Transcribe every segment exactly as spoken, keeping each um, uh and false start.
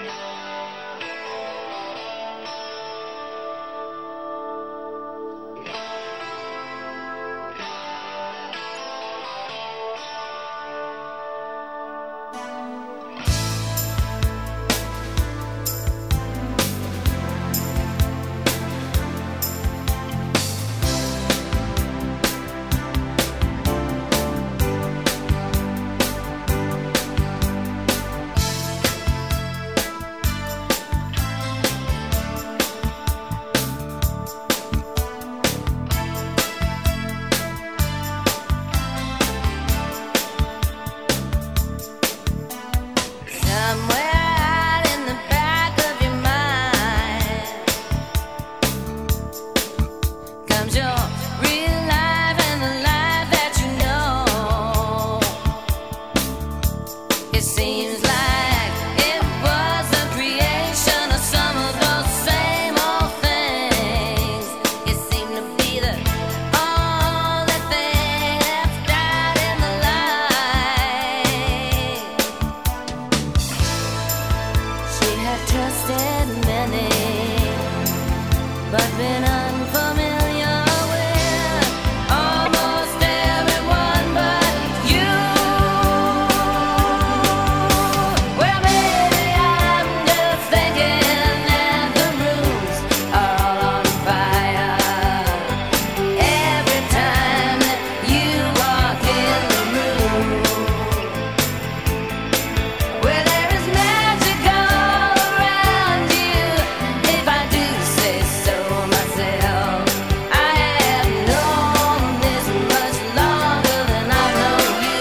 Trusted many, but been unfamiliar with almost everyone but you. Well, maybe I'm just thinking that the rooms are all on fire every time that you walk in the room. Well, there is magic all around you, if I do say so myself. I have known this much longer than I've known you.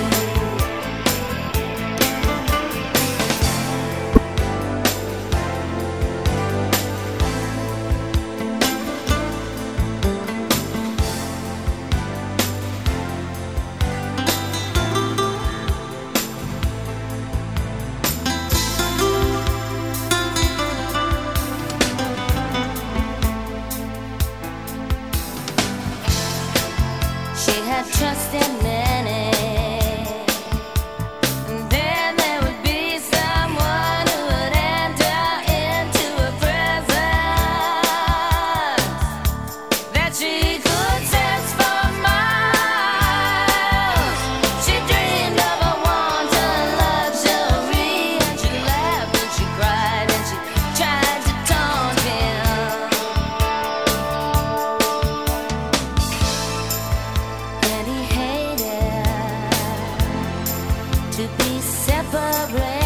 She had trust in many, and then there would be someone who would enter into a presence that she could sense for miles. She dreamed of a wanton luxury, and she laughed and she cried and she tried to taunt him. And he hated to be separate.